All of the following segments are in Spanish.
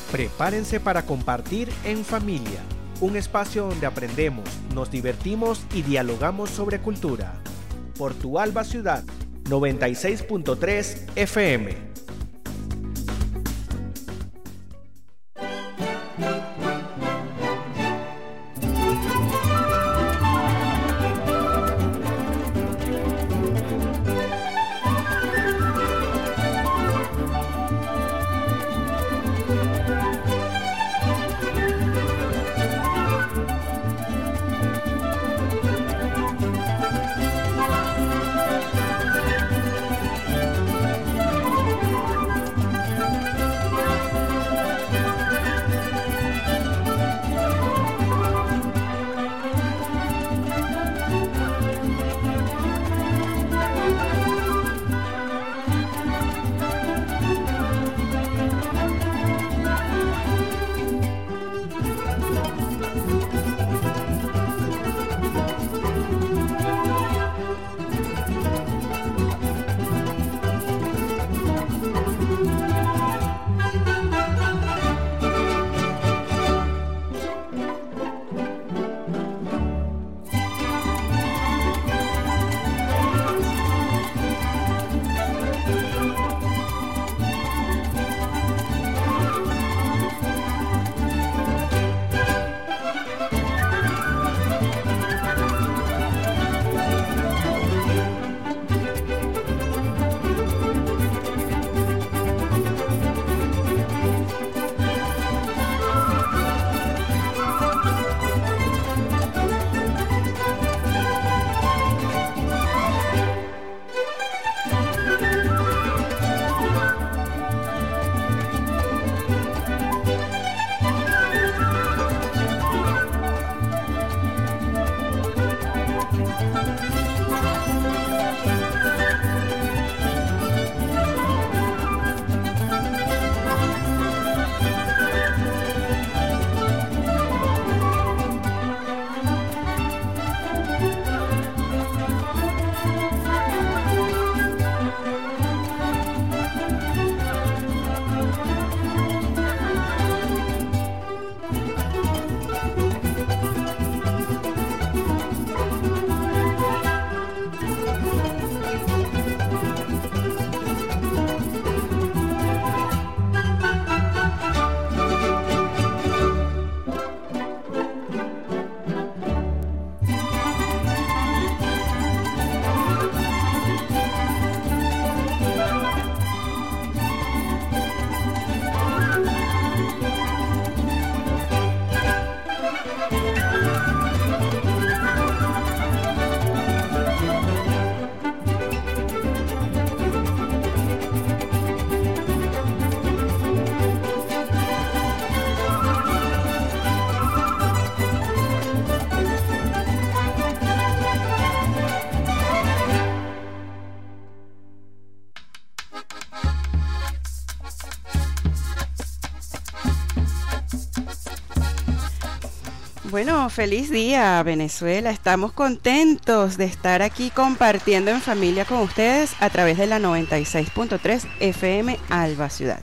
Prepárense para compartir en familia, un espacio donde aprendemos, nos divertimos y dialogamos sobre cultura. Por tu Alba Ciudad, 96.3 FM. Bueno, feliz día, Venezuela. Estamos contentos de estar aquí compartiendo en familia con ustedes a través de la 96.3 FM Alba Ciudad.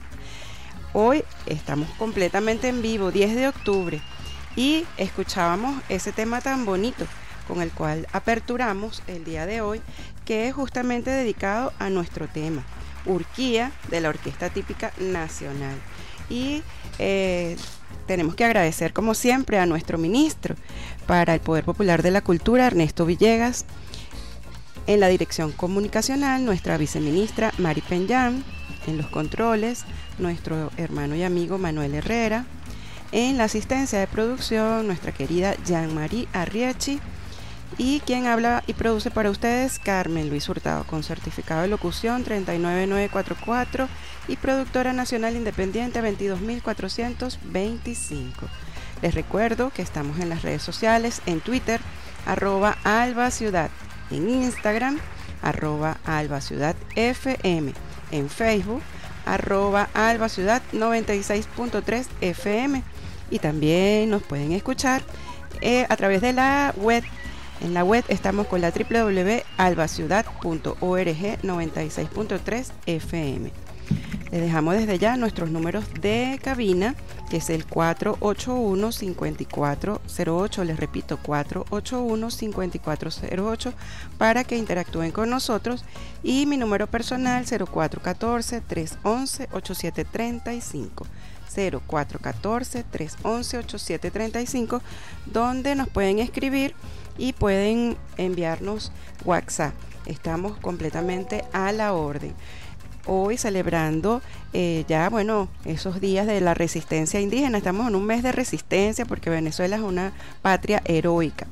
Hoy estamos completamente en vivo, 10 de octubre, y escuchábamos ese tema tan bonito con el cual aperturamos el día de hoy, que es justamente dedicado a nuestro tema, Urquía, de la Orquesta Típica Nacional. Y tenemos que agradecer como siempre a nuestro ministro para el Poder Popular de la Cultura, Ernesto Villegas. En la dirección comunicacional, nuestra viceministra Mari Peñán. En los controles, nuestro hermano y amigo Manuel Herrera. En la asistencia de producción, nuestra querida Jean-Marie Arriachi. Y quien habla y produce para ustedes, Carmen Luis Hurtado, con certificado de locución 39944 y productora nacional independiente 22425. Les recuerdo que estamos en las redes sociales, en Twitter, @albaciudad, en Instagram, @albaciudadfm, en Facebook, @albaciudad96.3 FM, y también nos pueden escuchar a través de la web. En la web estamos con la www.albaciudad.org 96.3 FM. Le dejamos desde ya nuestros números de cabina, que es el 481-5408, les repito, 481-5408, para que interactúen con nosotros, y mi número personal 0414-311-8735. 0414-311-8735, donde nos pueden escribir y pueden enviarnos WhatsApp. Estamos completamente a la orden. Hoy celebrando esos días de la resistencia indígena. Estamos en un mes de resistencia porque Venezuela es una patria heroica.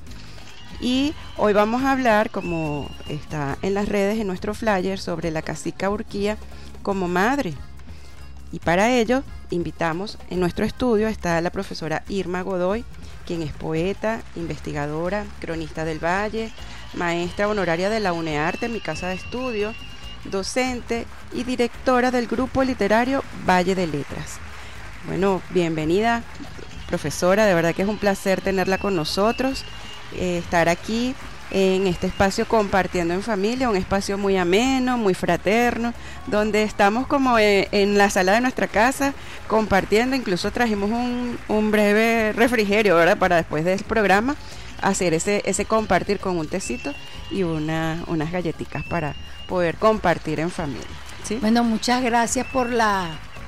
Y hoy vamos a hablar, como está en las redes, en nuestro flyer, sobre la cacica Urquía como madre. Y para ello invitamos, en nuestro estudio está la profesora Irma Godoy, quien es poeta, investigadora, cronista del Valle, maestra honoraria de la UNEARTE, mi casa de estudio, docente y directora del grupo literario Valle de Letras. Bueno, bienvenida, profesora, de verdad que es un placer tenerla con nosotros, estar aquí en este espacio compartiendo en familia, un espacio muy ameno, muy fraterno, donde estamos como en la sala de nuestra casa compartiendo. Incluso trajimos un breve refrigerio, ¿verdad?, para después del programa hacer ese compartir con un tecito y unas galletitas para poder compartir en familia, ¿sí? Bueno, muchas gracias por la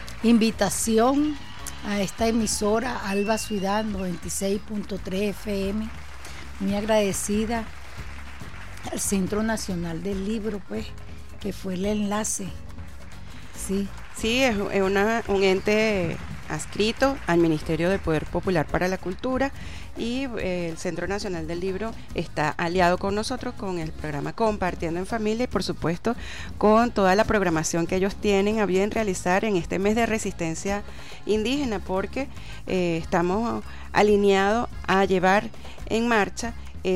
invitación a esta emisora Alba Ciudad 96.3 FM. Muy agradecida al Centro Nacional del Libro, pues, que fue el enlace. Sí, es un ente adscrito al Ministerio del Poder Popular para la Cultura, y el Centro Nacional del Libro está aliado con nosotros con el programa Compartiendo en Familia, y por supuesto con toda la programación que ellos tienen a bien realizar en este mes de resistencia indígena, porque estamos alineados a llevar en marcha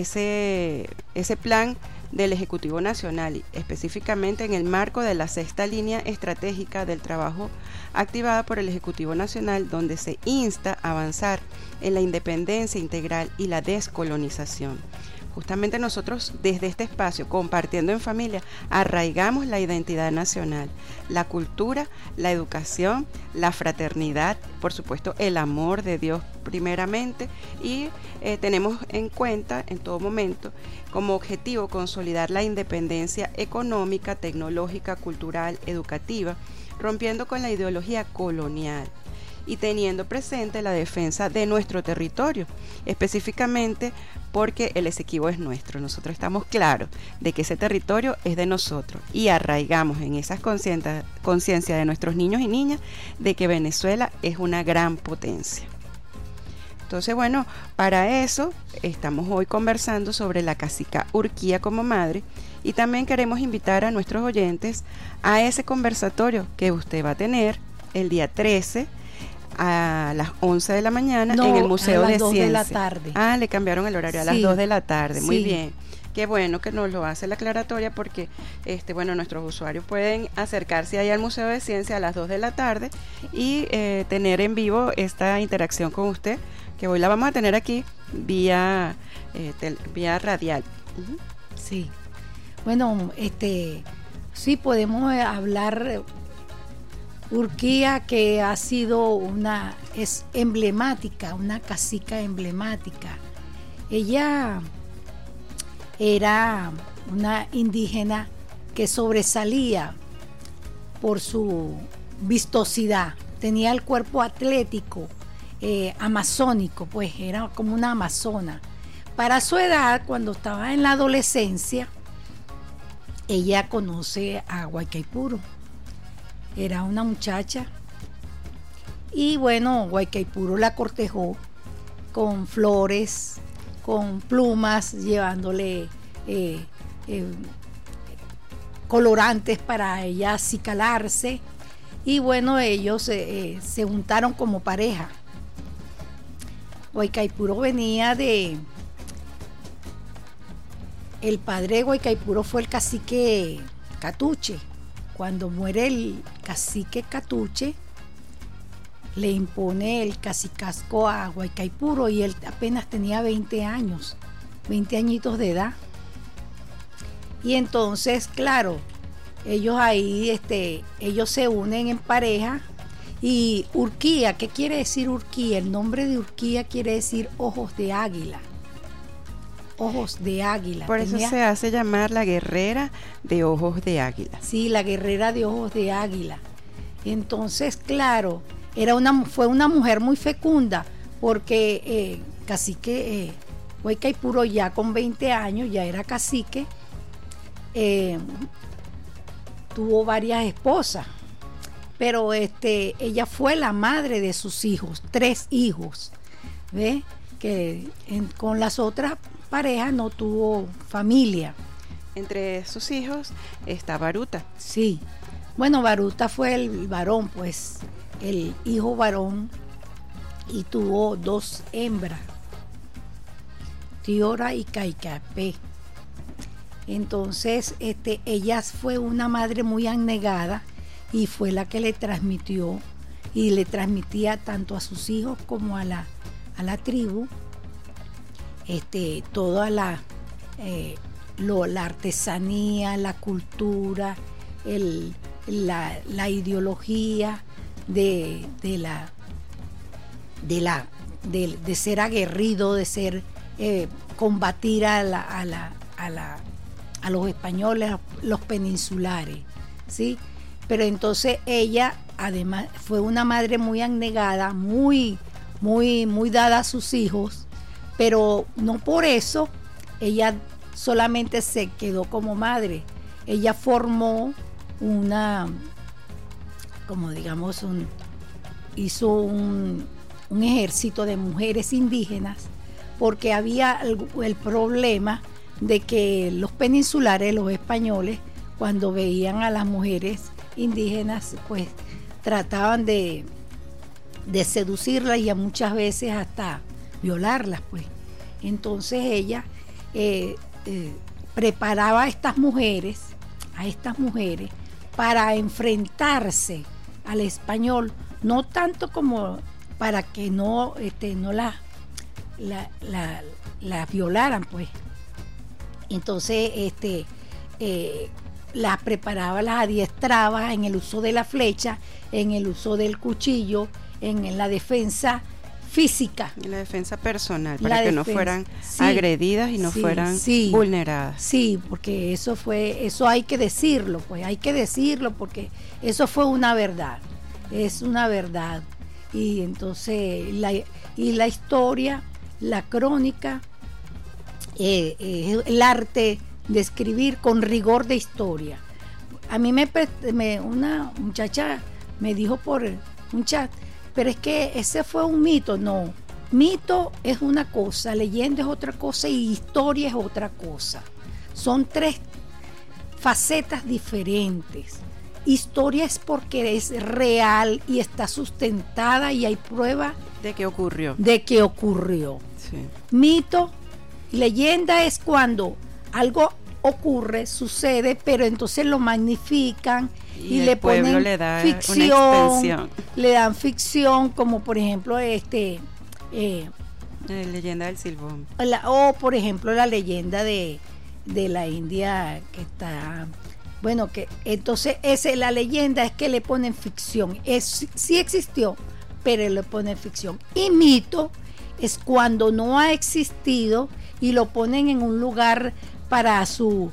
ese plan del Ejecutivo Nacional, específicamente en el marco de la 6ª línea estratégica del trabajo activada por el Ejecutivo Nacional, donde se insta a avanzar en la independencia integral y la descolonización. Justamente nosotros desde este espacio, Compartiendo en Familia, arraigamos la identidad nacional, la cultura, la educación, la fraternidad, por supuesto el amor de Dios primeramente, y tenemos en cuenta en todo momento como objetivo consolidar la independencia económica, tecnológica, cultural, educativa, rompiendo con la ideología colonial y teniendo presente la defensa de nuestro territorio, específicamente porque el Esequibo es nuestro. Nosotros estamos claros de que ese territorio es de nosotros y arraigamos en esas conciencia de nuestros niños y niñas de que Venezuela es una gran potencia. Entonces, bueno, para eso estamos hoy conversando sobre la cacica Urquía como madre, y también queremos invitar a nuestros oyentes a ese conversatorio que usted va a tener el día 13 a las 11 de la mañana en el Museo de Ciencia. A las 2 de la tarde. Ah, le cambiaron el horario, a las 2 de la tarde. Muy bien. Qué bueno que nos lo hace la aclaratoria, porque nuestros usuarios pueden acercarse ahí al Museo de Ciencia a las 2 de la tarde y tener en vivo esta interacción con usted, que hoy la vamos a tener aquí vía radial. Uh-huh. Sí. Bueno, sí podemos hablar. Urquía, que ha sido es emblemática, una cacica emblemática. Ella era una indígena que sobresalía por su vistosidad, tenía el cuerpo atlético, amazónico, pues era como una amazona. Para su edad, cuando estaba en la adolescencia, ella conoce a Guaycaipuro. Era una muchacha y bueno, Guaycaipuro la cortejó con flores, con plumas, llevándole colorantes para ella acicalarse, y bueno, ellos se juntaron como pareja. Guaycaipuro venía el padre de Guaycaipuro fue el cacique Catuche. Cuando muere el cacique Catuche, le impone el cacicazgo a Guaycaipuro, y él apenas tenía 20 años, 20 añitos de edad. Y entonces, claro, ellos ahí, ellos se unen en pareja. Y Urquía, ¿qué quiere decir Urquía? El nombre de Urquía quiere decir ojos de águila. Ojos de águila. Por eso se hace llamar la guerrera de ojos de águila. Sí, la guerrera de ojos de águila. Entonces, claro, fue una mujer muy fecunda, porque cacique Huaycaipuro ya con 20 años, ya era cacique, tuvo varias esposas, pero ella fue la madre de sus hijos, 3 hijos, ¿ves? Que con las otras parejas no tuvo familia. Entre sus hijos está Baruta. Sí. Bueno, Baruta fue el varón, pues, el hijo varón, y tuvo 2 hembras, Tiora y Caicapé. Entonces, ella fue una madre muy abnegada y fue la que le transmitió y le transmitía tanto a sus hijos como a la tribu, toda la artesanía, la cultura, la ideología de ser aguerrido, de ser combatir a los españoles, los peninsulares, ¿sí? Pero entonces ella además fue una madre muy abnegada, muy dada a sus hijos, pero no por eso ella solamente se quedó como madre. Ella formó hizo un ejército de mujeres indígenas, porque había el problema de que los peninsulares, los españoles, cuando veían a las mujeres indígenas, pues trataban de seducirlas y muchas veces hasta violarlas, pues. Entonces ella preparaba a estas mujeres para enfrentarse al español, no tanto como para que no la violaran, pues. Entonces las preparaba, las adiestraba en el uso de la flecha, en el uso del cuchillo, en la defensa física. En la defensa personal, para que no fueran agredidas y no fueran vulneradas. Sí, porque eso hay que decirlo, pues hay que decirlo, porque eso fue una verdad, es una verdad. Y entonces la historia, la crónica, el arte de escribir con rigor de historia. A mí una muchacha me dijo por un chat, pero es que ese fue un mito. No, mito es una cosa, leyenda es otra cosa y historia es otra cosa. Son 3 facetas diferentes. Historia es porque es real y está sustentada y hay prueba de que ocurrió. Sí. Mito, leyenda es cuando algo ocurre, sucede, pero entonces lo magnifican y le ponen ficción, le dan ficción, como por ejemplo la leyenda del Silbón, o por ejemplo la leyenda de la India, que está, bueno, que entonces la leyenda es que le ponen ficción, sí existió, pero le ponen ficción. Y mito es cuando no ha existido y lo ponen en un lugar para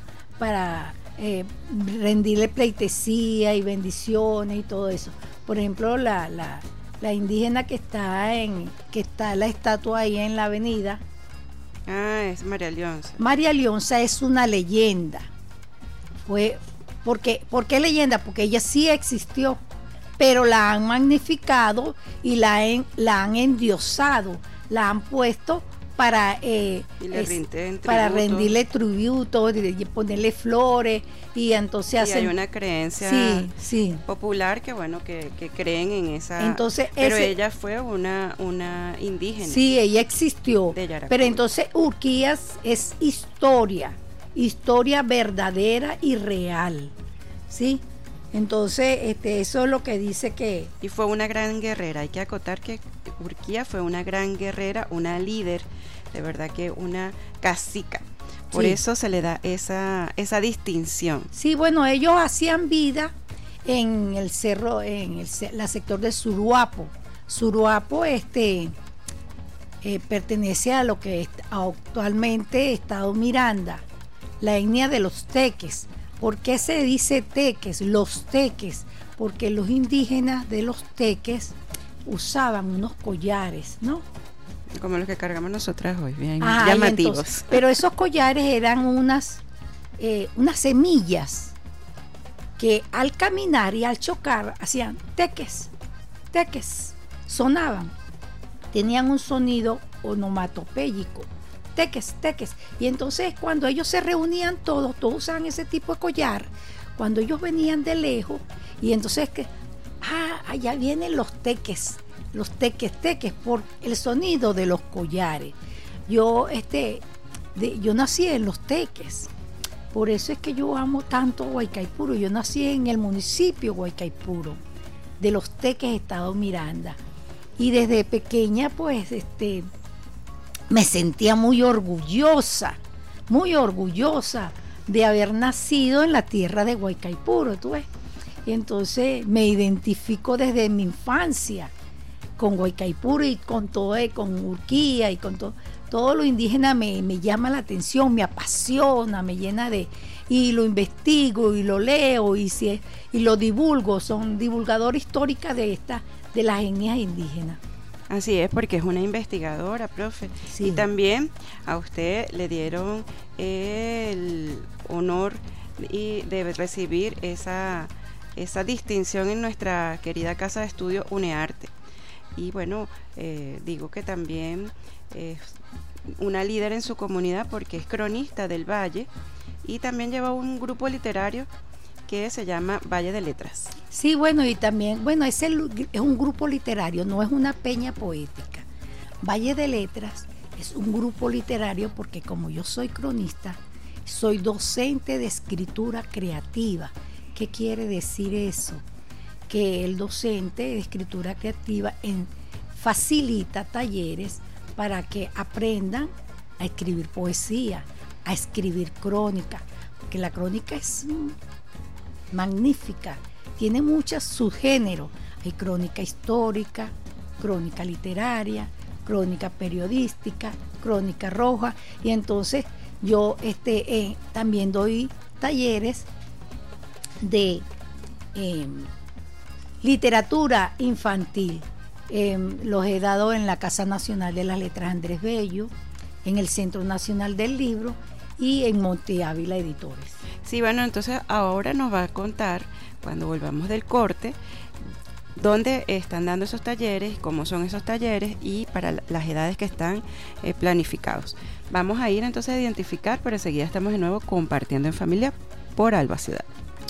rendirle pleitesía y bendiciones y todo eso. Por ejemplo, la indígena que está la estatua ahí en la avenida. Es María Leonza. María Leonza es una leyenda. ¿Por qué leyenda? Porque ella sí existió, pero la han magnificado y la han endiosado, la han puesto para rendirle tributo, ponerle flores, y entonces hay una creencia popular que creen en esa. Entonces, pero ella fue una indígena. Sí, ella existió. Pero entonces Urquía es historia verdadera y real, ¿sí? Entonces, eso es lo que dice que. Y fue una gran guerrera. Hay que acotar que Urquía fue una gran guerrera, una líder, de verdad que una cacica. Por eso se le da esa distinción. Sí, bueno, ellos hacían vida en el cerro, la sector de Suruapo. Suruapo pertenece a lo que es actualmente Estado Miranda, la etnia de los teques. ¿Por qué se dice teques? Los teques, porque los indígenas de los teques usaban unos collares, ¿no? Como los que cargamos nosotras hoy, bien llamativos. Entonces, pero esos collares eran unas semillas que al caminar y al chocar hacían teques, sonaban, tenían un sonido onomatopéyico, teques. Y entonces cuando ellos se reunían todos usaban ese tipo de collar, cuando ellos venían de lejos, y entonces allá vienen los teques, por el sonido de los collares. Yo nací en los teques, por eso es que yo amo tanto Guaycaipuro. Yo nací en el municipio Guaycaipuro, de los teques, Estado Miranda, y desde pequeña pues me sentía muy orgullosa de haber nacido en la tierra de Guaycaipuro, ¿tú ves? Y entonces me identifico desde mi infancia con Guaycaipuro y con todo, con Urquía y con todo lo indígena me llama la atención, me apasiona, me llena y lo investigo y lo leo y lo divulgo. Son divulgadora histórica de las etnias indígenas. Así es, porque es una investigadora, profe. Sí. Y también a usted le dieron el honor de recibir esa distinción en nuestra querida Casa de Estudio UNEARTE. Y bueno, digo que también es una líder en su comunidad porque es cronista del Valle y también lleva un grupo literario que se llama Valle de Letras. Sí, bueno, y también, es un grupo literario, no es una peña poética. Valle de Letras es un grupo literario porque como yo soy cronista, soy docente de escritura creativa. ¿Qué quiere decir eso? Que el docente de escritura creativa facilita talleres para que aprendan a escribir poesía, a escribir crónica, porque la crónica es magnífica, tiene muchos subgéneros. Hay crónica histórica, crónica literaria, crónica periodística, crónica roja, y entonces yo también doy talleres de literatura infantil. Los he dado en la Casa Nacional de las Letras Andrés Bello, en el Centro Nacional del Libro y en Monte Ávila Editores. Sí, bueno, entonces ahora nos va a contar, cuando volvamos del corte, dónde están dando esos talleres, cómo son esos talleres y para las edades que están planificados. Vamos a ir entonces a identificar, pero enseguida estamos de nuevo compartiendo en familia por Alba Ciudad.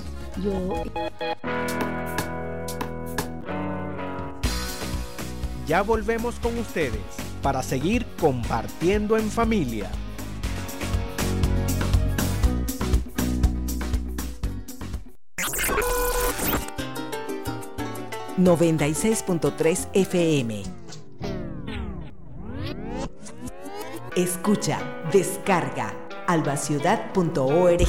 Ya volvemos con ustedes para seguir compartiendo en familia. ...96.3 FM. Escucha, descarga, albaciudad.org.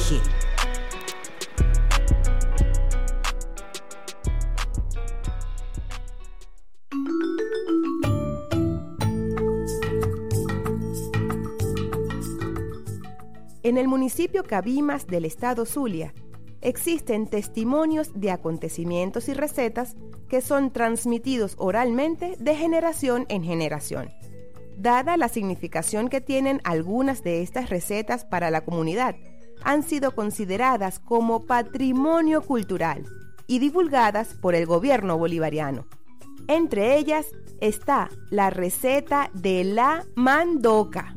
En el municipio Cabimas del estado Zulia, existen testimonios de acontecimientos y recetas que son transmitidos oralmente de generación en generación. Dada la significación que tienen algunas de estas recetas para la comunidad, han sido consideradas como patrimonio cultural y divulgadas por el gobierno bolivariano. Entre ellas está la receta de la mandoca.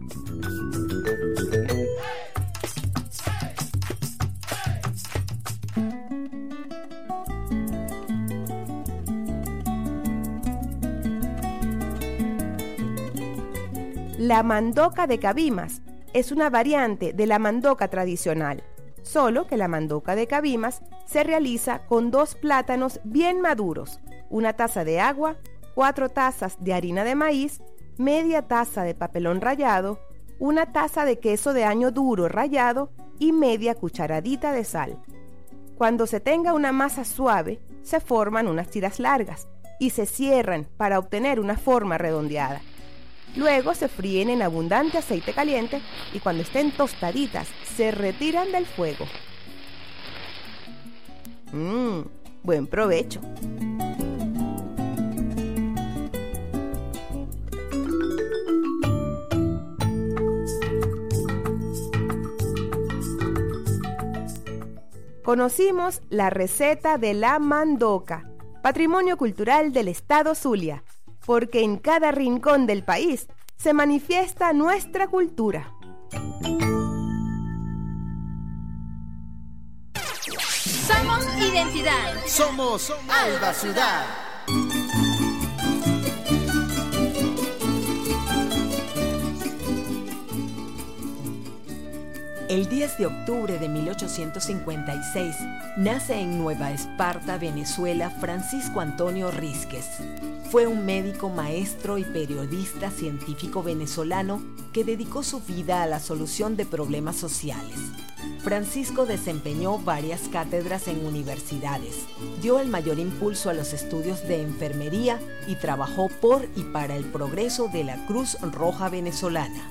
La mandoca de Cabimas es una variante de la mandoca tradicional, solo que la mandoca de Cabimas se realiza con 2 plátanos bien maduros, 1 taza de agua, 4 tazas de harina de maíz, media taza de papelón rallado, una taza de queso de año duro rallado y media cucharadita de sal. Cuando se tenga una masa suave, se forman unas tiras largas y se cierran para obtener una forma redondeada. Luego se fríen en abundante aceite caliente y cuando estén tostaditas, se retiran del fuego. Buen provecho. Conocimos la receta de la mandoca, patrimonio cultural del estado Zulia, porque en cada rincón del país se manifiesta nuestra cultura. Somos identidad. Somos Alba Ciudad. El 10 de octubre de 1856 nace en Nueva Esparta, Venezuela, Francisco Antonio Rísquez. Fue un médico, maestro y periodista científico venezolano que dedicó su vida a la solución de problemas sociales. Francisco desempeñó varias cátedras en universidades, dio el mayor impulso a los estudios de enfermería y trabajó por y para el progreso de la Cruz Roja venezolana.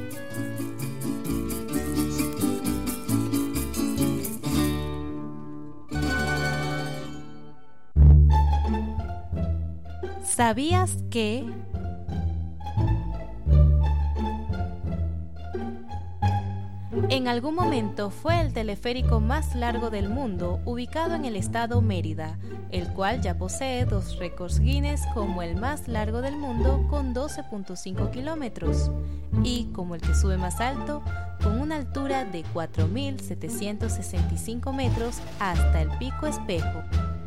¿Sabías que? En algún momento fue el teleférico más largo del mundo, ubicado en el estado Mérida, el cual ya posee 2 récords Guinness como el más largo del mundo con 12.5 kilómetros y como el que sube más alto con una altura de 4.765 metros hasta el Pico Espejo.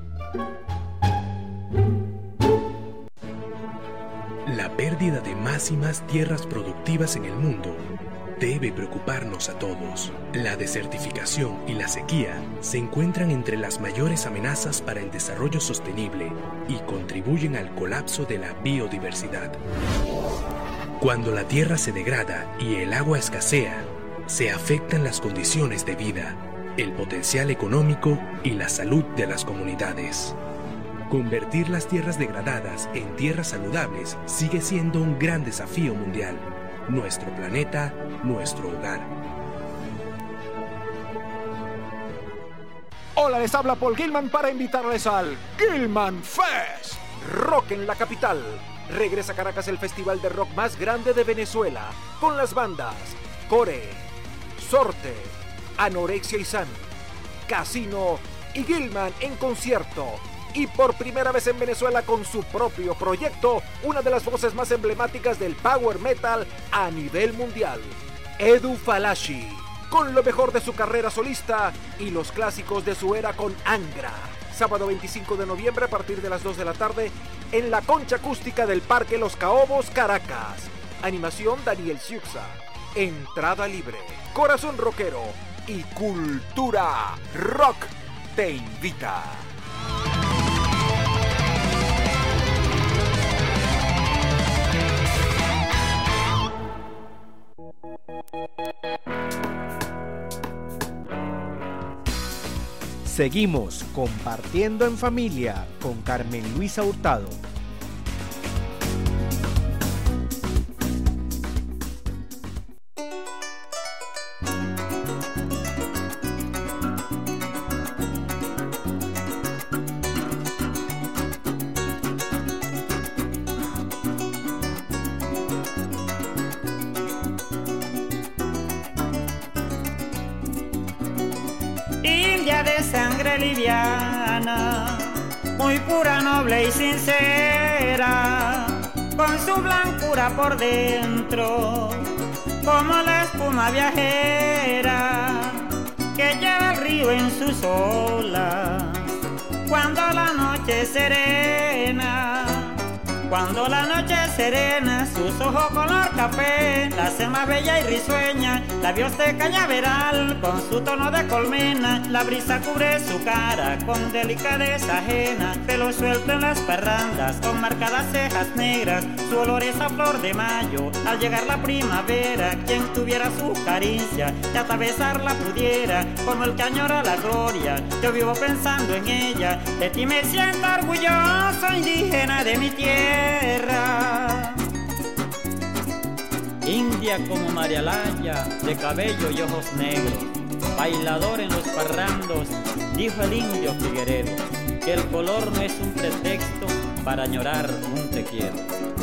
La pérdida de más y más tierras productivas en el mundo debe preocuparnos a todos. La desertificación y la sequía se encuentran entre las mayores amenazas para el desarrollo sostenible y contribuyen al colapso de la biodiversidad. Cuando la tierra se degrada y el agua escasea, se afectan las condiciones de vida, el potencial económico y la salud de las comunidades. Convertir las tierras degradadas en tierras saludables sigue siendo un gran desafío mundial. Nuestro planeta, nuestro hogar. Hola, les habla Paul Gilman para invitarles al Gilman Fest. Rock en la capital. Regresa a Caracas el festival de rock más grande de Venezuela, con las bandas Core, Sorte, Anorexia y San, Casino y Gilman en concierto. Y por primera vez en Venezuela con su propio proyecto, una de las voces más emblemáticas del power metal a nivel mundial, Edu Falashi, con lo mejor de su carrera solista y los clásicos de su era con Angra. Sábado 25 de noviembre a partir de las 2 de la tarde en la Concha Acústica del Parque Los Caobos, Caracas. Animación Daniel Siuxa. Entrada libre. Corazón Rockero y Cultura Rock te invita. Seguimos compartiendo en familia con Carmen Luisa Hurtado. India de sangre liviana, muy pura, noble y sincera, con su blancura por dentro, como la espuma viajera que lleva el río en sus olas, cuando la noche serena Cuando la noche es serena, sus ojos color café la hace más bella y risueña, labios de cañaveral con su tono de colmena. La brisa cubre su cara con delicadeza ajena, pelo suelto en las parrandas con marcadas cejas negras. Su olor es a flor de mayo, al llegar la primavera. Quien tuviera su caricia y hasta besarla pudiera, como el que añora la gloria. Yo vivo pensando en ella, de ti me siento orgulloso, indígena de mi tierra. India como María Laya, de cabello y ojos negros, bailador en los parrandos, dijo el indio Figueredo, que el color no es un pretexto para añorar un te quiero.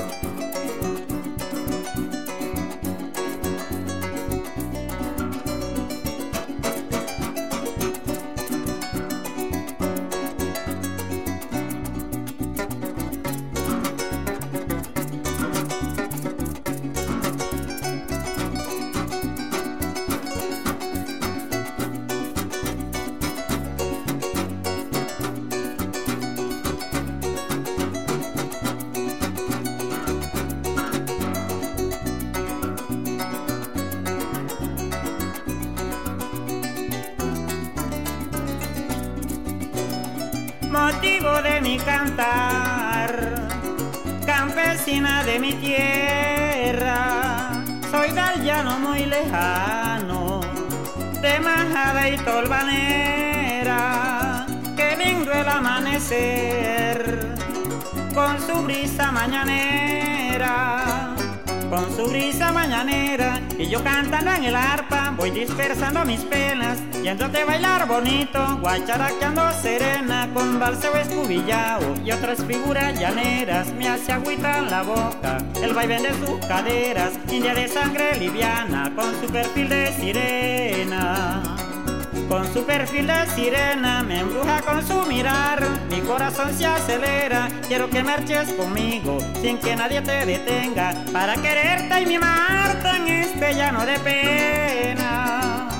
Motivo de mi cantar, campesina de mi tierra, soy del llano muy lejano, de Majada y Tolvanera. Qué lindo el amanecer, con su brisa mañanera, con su brisa mañanera, y yo cantando en el arpa, voy dispersando mis penas, yéndote a bailar bonito, guacharaqueando serena, con balseo escubillao y otras figuras llaneras, me hace agüita en la boca, el vaivén de sus caderas, india de sangre liviana, con su perfil de sirena. Con su perfil de sirena me embruja con su mirar, mi corazón se acelera, quiero que marches conmigo sin que nadie te detenga, para quererte y mimarte en este llano de pena.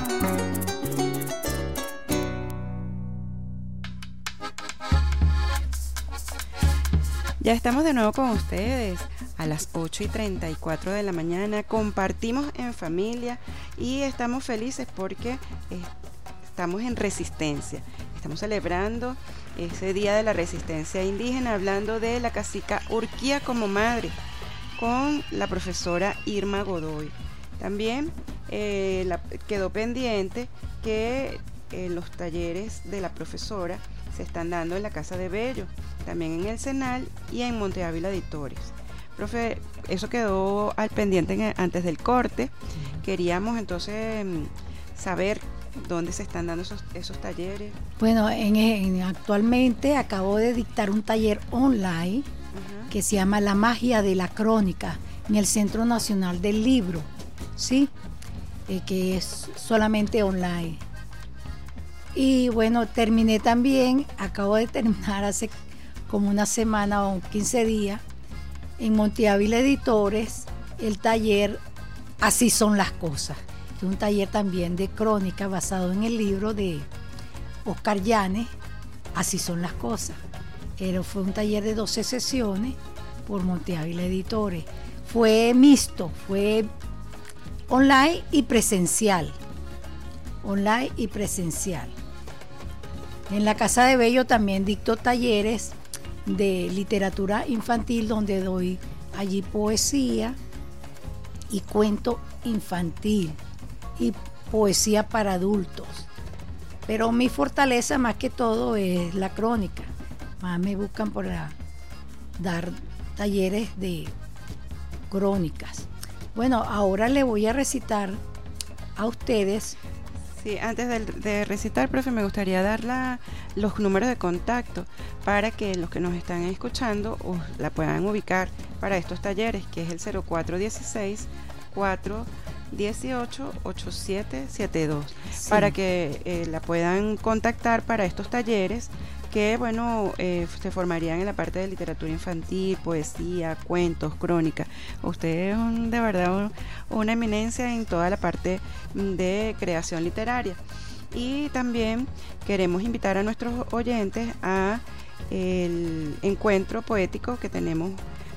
Ya estamos de nuevo con ustedes a las 8:34 de la mañana, compartimos en familia y estamos felices porque estamos en resistencia. Estamos celebrando ese Día de la Resistencia Indígena, hablando de la cacica Urquía como madre, con la profesora Irma Godoy. También quedó pendiente que los talleres de la profesora se están dando en la Casa de Bello, también en el Senal y en Monte Ávila Editores. Profe, eso quedó al pendiente antes del corte. Queríamos entonces saber dónde se están dando esos talleres. Bueno, actualmente acabo de dictar un taller online que se llama La Magia de la Crónica en el Centro Nacional del Libro, ¿sí? Que es solamente online. Y bueno, acabo de terminar hace como una semana o 15 días en Monte Ávila Editores el taller Así son las cosas, que es un taller también de crónica basado en el libro de Oscar Llanes, Así son las cosas. Fue un taller de 12 sesiones por Monte Ávila Editores. Fue mixto, fue online y presencial. Online y presencial. En la Casa de Bello también dicto talleres de literatura infantil, donde doy allí poesía y cuento infantil y poesía para adultos. Pero mi fortaleza más que todo es la crónica. Más me buscan por dar talleres de crónicas. Bueno, ahora le voy a recitar a ustedes. Sí, antes de recitar, profe, me gustaría dar los números de contacto para que los que nos están escuchando la puedan ubicar para estos talleres, que es el 0416-418-8772, sí, para que la puedan contactar para estos talleres que, bueno, se formarían en la parte de literatura infantil, poesía, cuentos, crónica. Usted es de verdad una eminencia en toda la parte de creación literaria. Y también queremos invitar a nuestros oyentes a el encuentro poético que tenemos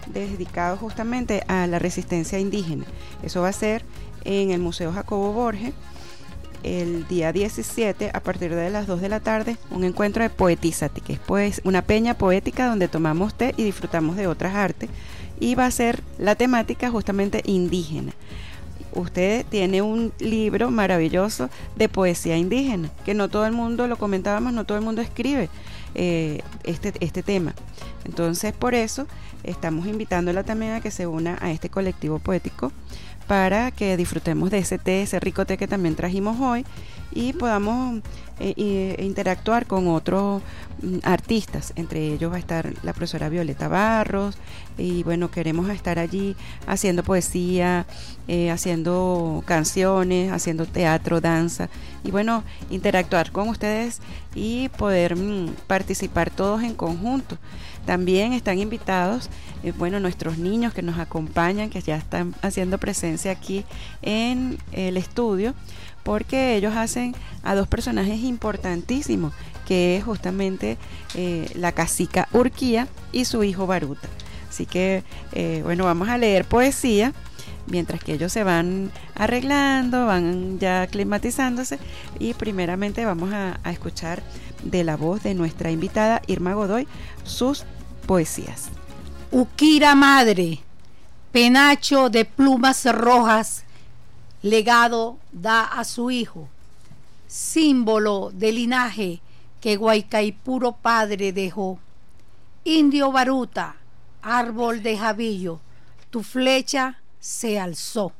dedicado justamente a la resistencia indígena. Eso va a ser en el Museo Jacobo Borges el día 17 a partir de las 2 de la tarde, un encuentro de Poetízate, que es pues una peña poética donde tomamos té y disfrutamos de otras artes, y va a ser la temática justamente indígena. Usted tiene un libro maravilloso de poesía indígena, que no todo el mundo, lo comentábamos, no todo el mundo escribe este tema. Entonces, por eso estamos invitándola también a que se una a este colectivo poético para que disfrutemos de ese té, ese rico té que también trajimos hoy, y podamos interactuar con otros artistas. Entre ellos va a estar la profesora Violeta Barros, y bueno, queremos estar allí haciendo poesía, haciendo canciones, haciendo teatro, danza, y bueno, interactuar con ustedes y poder participar todos en conjunto. También están invitados nuestros niños que nos acompañan, que ya están haciendo presencia aquí en el estudio, porque ellos hacen a dos personajes importantísimos, que es justamente la cacica Urquía y su hijo Baruta. Así que vamos a leer poesía mientras que ellos se van arreglando, van ya aclimatizándose, y primeramente vamos a escuchar de la voz de nuestra invitada Irma Godoy sus poesías. Uquira madre, penacho de plumas rojas, legado da a su hijo, símbolo de linaje que Guaycaipuro padre dejó. Indio Baruta, árbol de jabillo, tu flecha se alzó.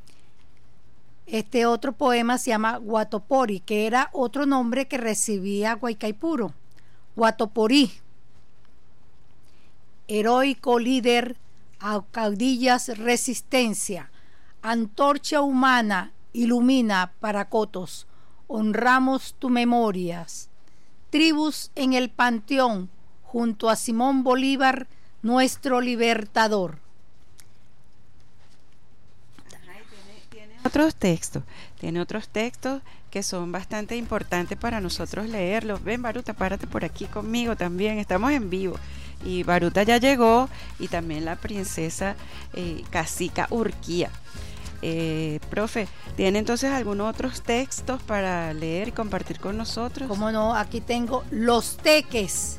Este otro poema se llama Guatopori, que era otro nombre que recibía Guaycaipuro. Guatoporí, heroico líder, a caudillas resistencia, antorcha humana, ilumina Paracotos, honramos tu memorias. Tribus en el panteón, junto a Simón Bolívar, nuestro libertador. Tiene otros textos que son bastante importantes para nosotros leerlos. Ven, Baruta, párate por aquí conmigo también, estamos en vivo. Y Baruta ya llegó, y también la princesa cacica Urquía. Profe, ¿tiene entonces algunos otros textos para leer y compartir con nosotros? Cómo no, aquí tengo Los Teques,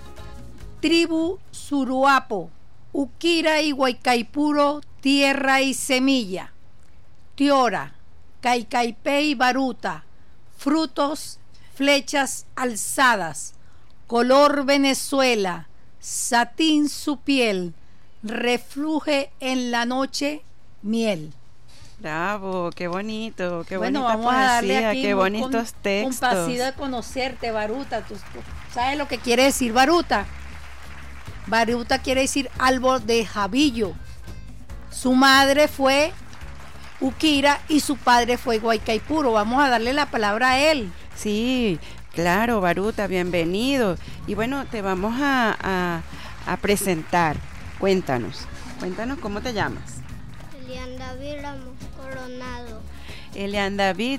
tribu Suruapo, Uquira y Guaycaipuro, tierra y semilla. Tiora, Caicaipé y Baruta, frutos, flechas alzadas, color Venezuela, satín su piel, refluje en la noche miel. Bravo, qué bonito, qué bueno, bonita vamos poesía, a darle aquí qué bonitos textos. Complacido de conocerte, Baruta. ¿Tú sabes lo que quiere decir Baruta? Baruta quiere decir árbol de jabillo. Su madre fue Uquira y su padre fue Guaycaipuro. Vamos a darle la palabra a él. Sí, claro, Baruta, bienvenido. Y bueno, te vamos a presentar. Cuéntanos cómo te llamas. Elian David Ramos Coronado. Elian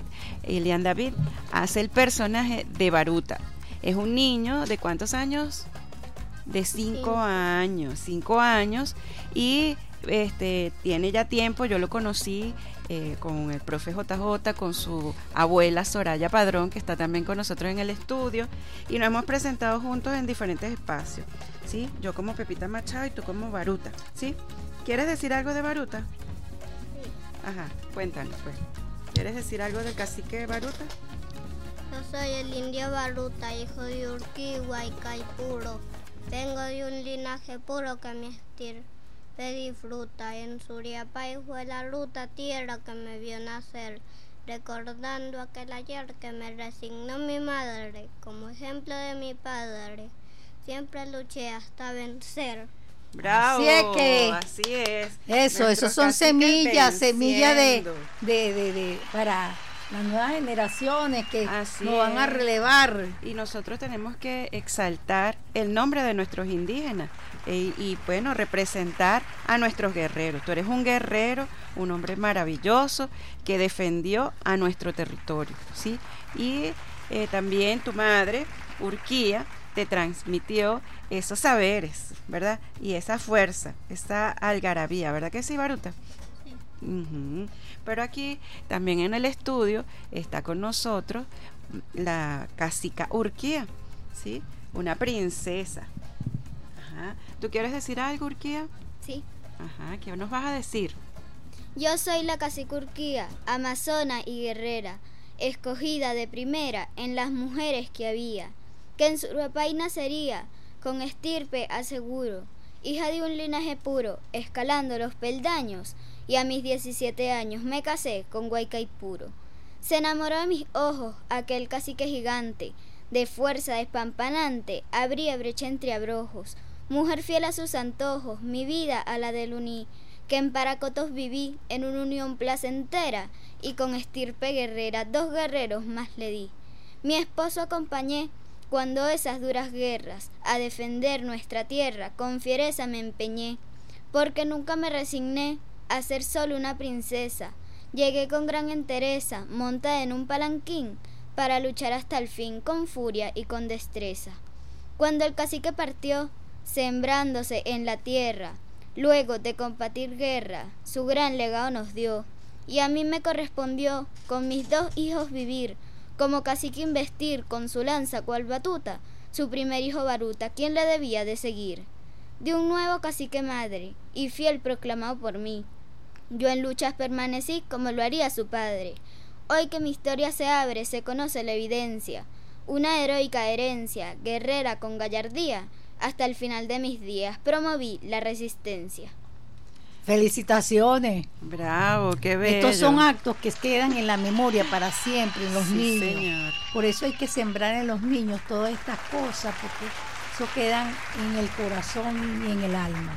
David hace el personaje de Baruta. Es un niño de ¿cuántos años? De 5 años. 5 años, y tiene ya tiempo. Yo lo conocí con el profe JJ, con su abuela Soraya Padrón, que está también con nosotros en el estudio, y nos hemos presentado juntos en diferentes espacios, ¿sí? Yo como Pepita Machado y tú como Baruta, ¿sí? ¿Quieres decir algo de Baruta? Sí. Ajá, cuéntanos pues. ¿Quieres decir algo del cacique Baruta? Yo soy el indio Baruta, hijo de Urquí y Guaycaipuro. Vengo de un linaje puro que mi estirpe disfruta. En Suriapay fue la ruta, tierra que me vio nacer, recordando aquel ayer que me resignó mi madre. Como ejemplo de mi padre, siempre luché hasta vencer. Bravo, así es que así es. Eso son semillas de para las nuevas generaciones que así nos van a relevar. Y nosotros tenemos que exaltar el nombre de nuestros indígenas y bueno, representar a nuestros guerreros. Tú eres un guerrero, un hombre maravilloso que defendió a nuestro territorio, ¿sí? Y también tu madre, Urquía, te transmitió esos saberes, ¿verdad? Y esa fuerza, esa algarabía, ¿verdad que sí, Baruta? Sí. Pero aquí también en el estudio está con nosotros la cacica Urquía, ¿sí? Una princesa. Ajá. ¿Tú quieres decir algo, Urquía? Sí. Ajá, ¿qué nos vas a decir? Yo soy la cacica Urquía, amazona y guerrera, escogida de primera en las mujeres que había, que en Surapay nacería, con estirpe aseguro, hija de un linaje puro, escalando los peldaños, y a mis 17 años me casé con Guaycaipuro. Se enamoró de mis ojos aquel cacique gigante, de fuerza despampanante, abría brecha entre abrojos, mujer fiel a sus antojos, mi vida a la del uní, que en Paracotos viví en una unión placentera, y con estirpe guerrera 2 guerreros más le di. Mi esposo acompañé cuando esas duras guerras, a defender nuestra tierra, con fiereza me empeñé, porque nunca me resigné a ser solo una princesa. Llegué con gran entereza, montada en un palanquín, para luchar hasta el fin, con furia y con destreza. Cuando el cacique partió, sembrándose en la tierra, luego de combatir guerra, su gran legado nos dio, y a mí me correspondió con mis 2 hijos vivir, como cacique investir con su lanza cual batuta, su primer hijo Baruta, quien le debía de seguir. De un nuevo cacique madre, y fiel proclamado por mí, yo en luchas permanecí como lo haría su padre. Hoy que mi historia se abre, se conoce la evidencia, una heroica herencia, guerrera con gallardía, hasta el final de mis días promoví la resistencia. Felicitaciones. Bravo, qué bello. Estos son actos que quedan en la memoria para siempre, en los niños. Señor. Por eso hay que sembrar en los niños todas estas cosas, porque eso quedan en el corazón y en el alma.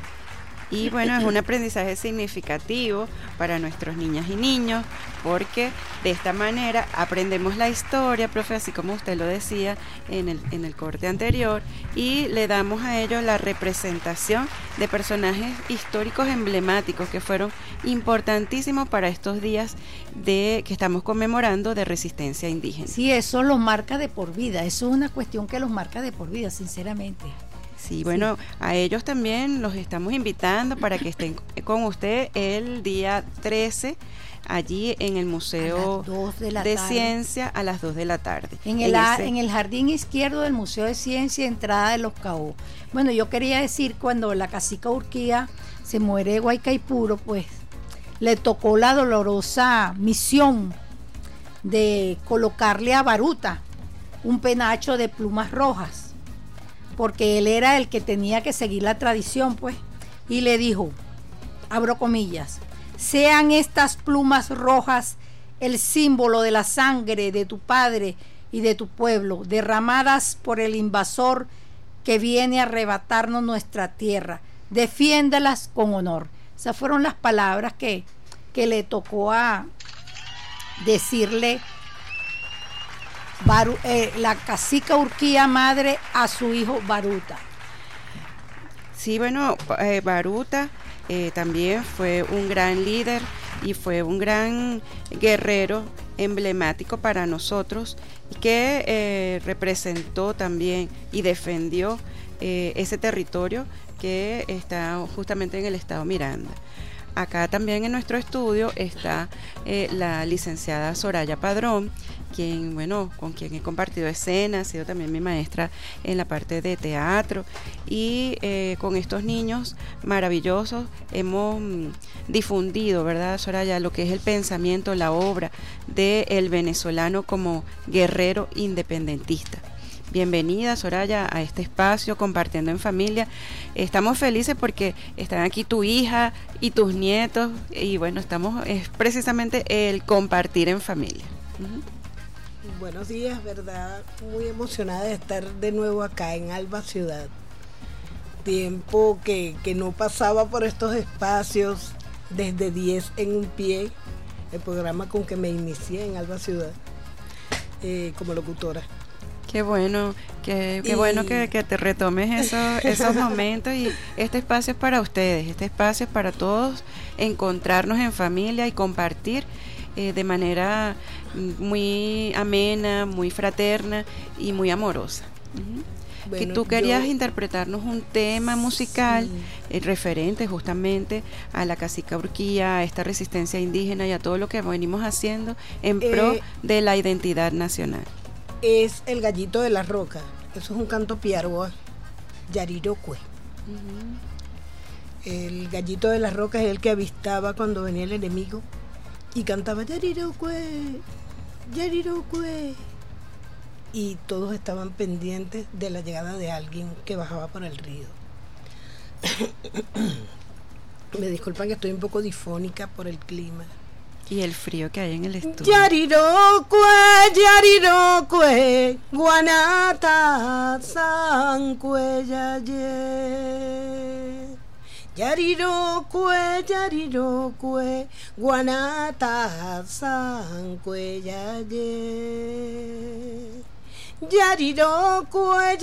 Y bueno, es un aprendizaje significativo para nuestros niñas y niños, porque de esta manera aprendemos la historia, profe, así como usted lo decía en el corte anterior, y le damos a ellos la representación de personajes históricos emblemáticos que fueron importantísimos para estos días que estamos conmemorando de resistencia indígena. Sí, eso los marca de por vida, eso es una cuestión que los marca de por vida, sinceramente. Sí, bueno, a ellos también los estamos invitando para que estén con usted el día 13 allí en el Museo de Ciencia a las 2 de la tarde. En el jardín izquierdo del Museo de Ciencia, entrada de Los Caobos. Bueno, yo quería decir, cuando la cacica Urquía se muere de Guaycaipuro, pues le tocó la dolorosa misión de colocarle a Baruta un penacho de plumas rojas, porque él era el que tenía que seguir la tradición, pues, y le dijo, abro comillas, sean estas plumas rojas el símbolo de la sangre de tu padre y de tu pueblo, derramadas por el invasor que viene a arrebatarnos nuestra tierra, defiéndalas con honor. Esas fueron las palabras que le tocó a decirle la cacica Urquía madre a su hijo Baruta. Sí, bueno, Baruta también fue un gran líder y fue un gran guerrero emblemático para nosotros, que representó también y defendió ese territorio que está justamente en el estado Miranda. Acá también en nuestro estudio está la licenciada Soraya Padrón, con quien he compartido escena, ha sido también mi maestra en la parte de teatro, y con estos niños maravillosos hemos difundido, ¿verdad, Soraya?, lo que es el pensamiento, la obra del venezolano como guerrero independentista. Bienvenida, Soraya, a este espacio Compartiendo en Familia. Estamos felices porque están aquí tu hija y tus nietos, y bueno, es precisamente el compartir en familia. Buenos días, ¿verdad? Muy emocionada de estar de nuevo acá en Alba Ciudad. Tiempo que no pasaba por estos espacios, desde 10 en un pie, el programa con que me inicié en Alba Ciudad como locutora. Qué bueno, qué bueno que te retomes esos momentos, y este espacio es para ustedes, este espacio es para todos encontrarnos en familia y compartir de manera muy amena, muy fraterna y muy amorosa. que tú querías interpretarnos un tema musical referente justamente a la cacica Urquía, a esta resistencia indígena y a todo lo que venimos haciendo en pro de la identidad nacional. Es El Gallito de la Roca. Eso es un canto piaroa, Yarirocue. El Gallito de la Roca es el que avistaba cuando venía el enemigo y cantaba Yarirocue, Yarirocue. Y todos estaban pendientes de la llegada de alguien que bajaba por el río. Me disculpan que estoy un poco difónica por el clima. Y el frío que hay en el estudio. Yarirocue, Yarirocue, Guanata, Sancue, Yaye. Yarirocue, Yarirocue, Guanata, Sancue, Yaye. Yarirocue,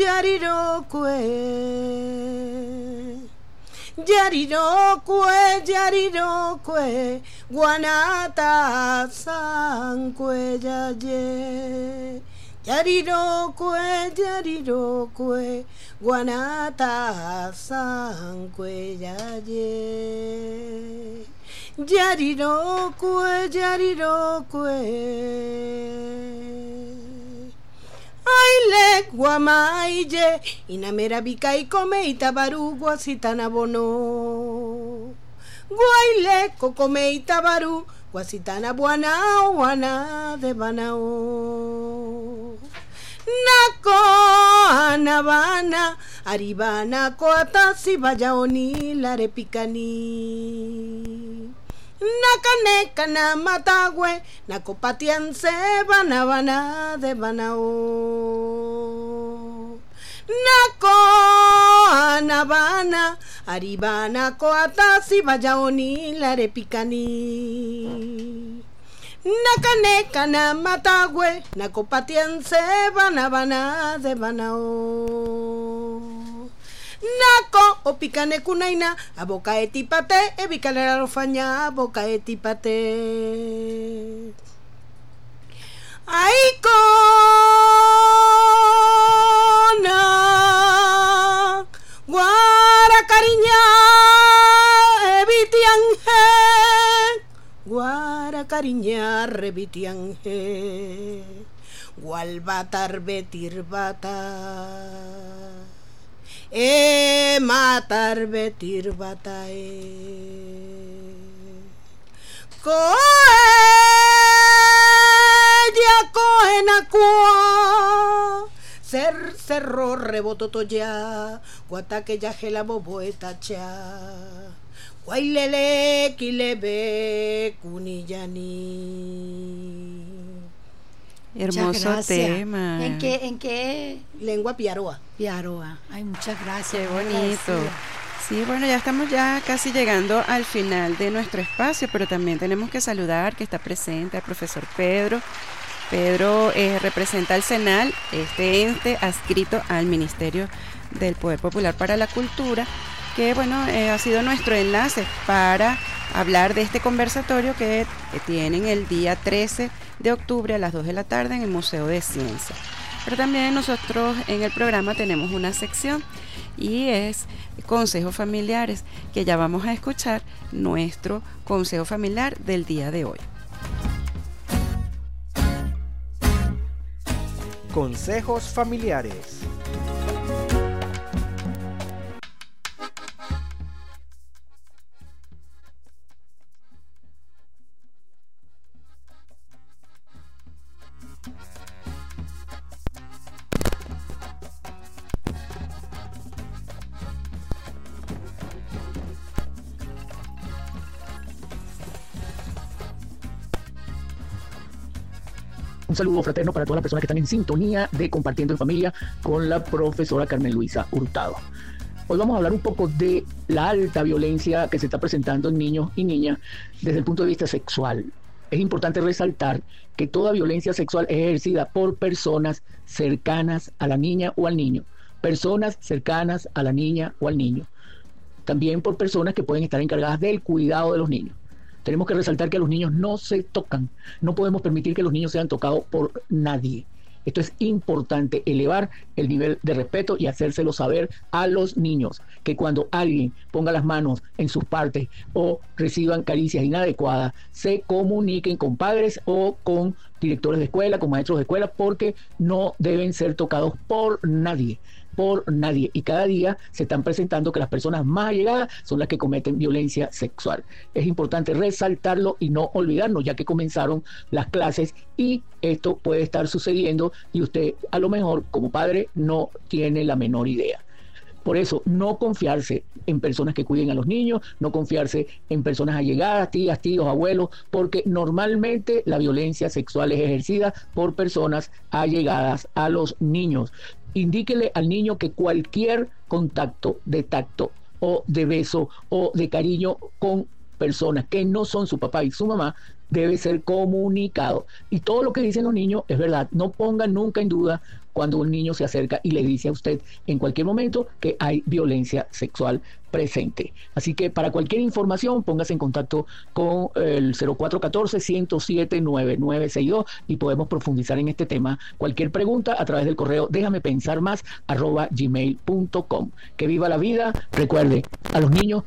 Yarirocue. Yarirocue, Yarirocue, Guanata, Sancue, Yaye. Yarirocue, Yarirocue, Guanata, Sancue, Yaye. Yarirocue, Yarirocue. Aile guamaye, inamera bica y come y tabaru guasitana bono. Guaile cocome y tabaru guasitana buana de banao. Naco anabana, aribana coatasi vayaoni larepicani. Nacaneca na matagüe, nacopatianse banabana de banao. Naco anabana, aribana coatasi vayaoni larepicani. Nacaneca na matagüe, nacopatianse banabana de banao. Naco o picane cunaina, a boca etipate, evicalera rofaña, a boca etipate. Ay cona, guaracariña, evitianje, guaracariña, revitianje, gualbatar betirbata. Matar betir batae coe ya coen acua ser cerro reboto toya guataque ya gela boboeta cha guailele quilebe cunillani. Hermoso tema. ¿En qué? Lengua piaroa. Piaroa. Ay, muchas gracias. Qué bonito. Sí, bueno, ya estamos casi llegando al final de nuestro espacio, pero también tenemos que saludar que está presente al profesor Pedro. Pedro representa al CENAL, este ente adscrito al Ministerio del Poder Popular para la Cultura, que bueno, ha sido nuestro enlace para hablar de este conversatorio que tienen el día 13 de octubre a las 2 de la tarde en el Museo de Ciencia. Pero también nosotros en el programa tenemos una sección y es consejos familiares, que ya vamos a escuchar nuestro consejo familiar del día de hoy. Consejos familiares. Un saludo fraterno para todas las personas que están en sintonía de Compartiendo en Familia con la profesora Carmen Luisa Hurtado. Hoy vamos a hablar un poco de la alta violencia que se está presentando en niños y niñas desde el punto de vista sexual. Es importante resaltar que toda violencia sexual es ejercida por personas cercanas a la niña o al niño. Personas cercanas a la niña o al niño. También por personas que pueden estar encargadas del cuidado de los niños. Tenemos que resaltar que los niños no se tocan. No podemos permitir que los niños sean tocados por nadie. Esto es importante, elevar el nivel de respeto y hacérselo saber a los niños, que cuando alguien ponga las manos en sus partes o reciban caricias inadecuadas, se comuniquen con padres o con directores de escuela, con maestros de escuela, porque no deben ser tocados por nadie. Y cada día se están presentando que las personas más allegadas son las que cometen violencia sexual. Es importante resaltarlo y no olvidarnos, ya que comenzaron las clases y esto puede estar sucediendo y usted a lo mejor como padre no tiene la menor idea. Por eso, no confiarse en personas que cuiden a los niños, no confiarse en personas allegadas, tías, tíos, abuelos, porque normalmente la violencia sexual es ejercida por personas allegadas a los niños. Indíquele al niño que cualquier contacto de tacto o de beso o de cariño con personas que no son su papá y su mamá debe ser comunicado. Y todo lo que dicen los niños es verdad. No pongan nunca en duda cuando un niño se acerca y le dice a usted en cualquier momento que hay violencia sexual presente. Así que para cualquier información póngase en contacto con el 0414-107-9962 y podemos profundizar en este tema. Cualquier pregunta a través del correo déjamepensarmás@gmail.com. Que viva la vida. Recuerde, a los niños.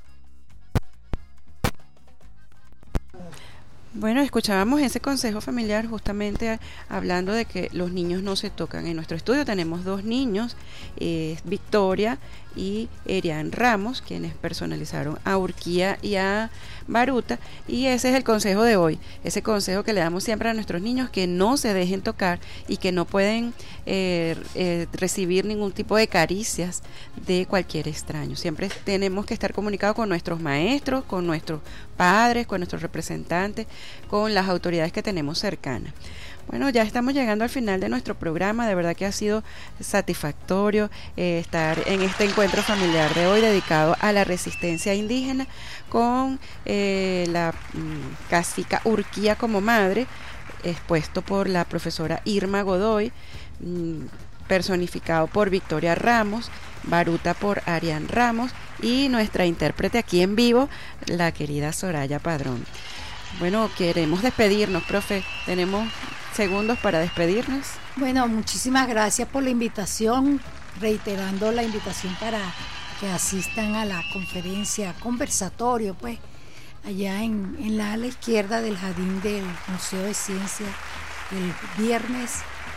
Bueno, escuchábamos ese consejo familiar justamente hablando de que los niños no se tocan. En nuestro estudio tenemos 2 niños, Victoria y Erian Ramos, quienes personalizaron a Urquía y a Baruta, y ese es el consejo de hoy, ese consejo que le damos siempre a nuestros niños, que no se dejen tocar y que no pueden recibir ningún tipo de caricias de cualquier extraño. Siempre tenemos que estar comunicados con nuestros maestros, con nuestros padres, con nuestros representantes, con las autoridades que tenemos cercanas. Bueno, ya estamos llegando al final de nuestro programa. De verdad que ha sido satisfactorio estar en este encuentro familiar de hoy dedicado a la resistencia indígena con la cacica Urquía como madre, expuesto por la profesora Irma Godoy, personificado por Victoria Ramos, Baruta por Arián Ramos y nuestra intérprete aquí en vivo, la querida Soraya Padrón. Bueno, queremos despedirnos, profe. Tenemos segundos para despedirnos. Bueno, muchísimas gracias por la invitación, reiterando la invitación para que asistan a la conferencia, conversatorio, pues, allá en la ala izquierda del jardín del Museo de Ciencias, el viernes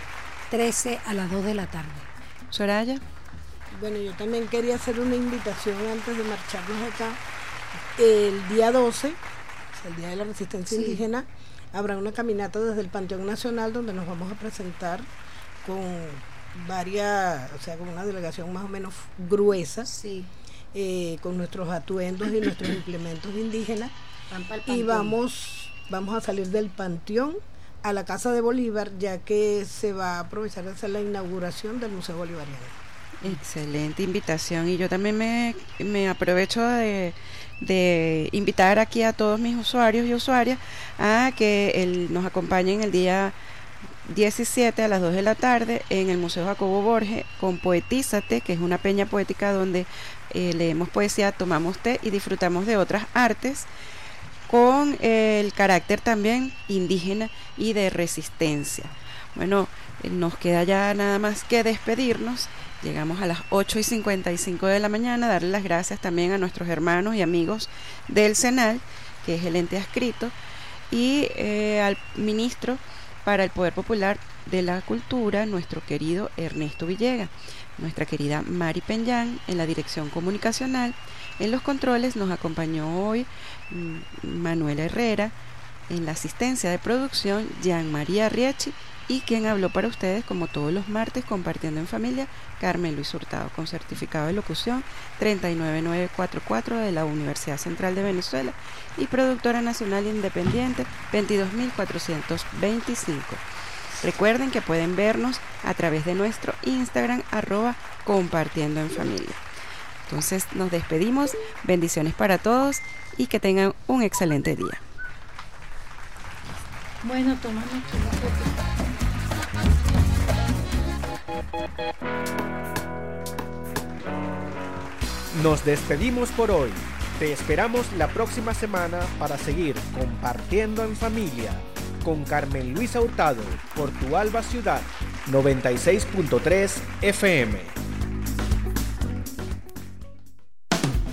13 a las 2 de la tarde. Soraya. Bueno, yo también quería hacer una invitación antes de marcharnos acá. El día 12, el Día de la Resistencia Indígena, habrá una caminata desde el Panteón Nacional donde nos vamos a presentar con varias, o sea, con una delegación más o menos gruesa, con nuestros atuendos y nuestros implementos indígenas, y vamos a salir del Panteón a la Casa de Bolívar, ya que se va a aprovechar de hacer la inauguración del Museo Bolivariano. Excelente invitación, y yo también me aprovecho de invitar aquí a todos mis usuarios y usuarias a que nos acompañen el día 17 a las 2 de la tarde en el Museo Jacobo Borges con Poetízate, que es una peña poética donde leemos poesía, tomamos té y disfrutamos de otras artes con el carácter también indígena y de resistencia. Bueno, nos queda ya nada más que despedirnos. Llegamos a las 8:55 de la mañana, darle las gracias también a nuestros hermanos y amigos del CENAL, que es el ente adscrito, y al ministro para el Poder Popular de la Cultura, nuestro querido Ernesto Villegas, nuestra querida Mari Peñán en la dirección comunicacional. En los controles nos acompañó hoy Manuela Herrera, en la asistencia de producción Jean María Riechi, y quien habló para ustedes como todos los martes compartiendo en familia, Carmen Luis Hurtado, con certificado de locución 39944 de la Universidad Central de Venezuela y productora nacional independiente 22425. Recuerden que pueden vernos a través de nuestro Instagram @compartiendo en familia. Entonces nos despedimos, bendiciones para todos y que tengan un excelente día. Bueno, tomamos Nos despedimos por hoy. Te esperamos la próxima semana para seguir compartiendo en familia con Carmen Luisa Hurtado por Tu Alba Ciudad 96.3 FM.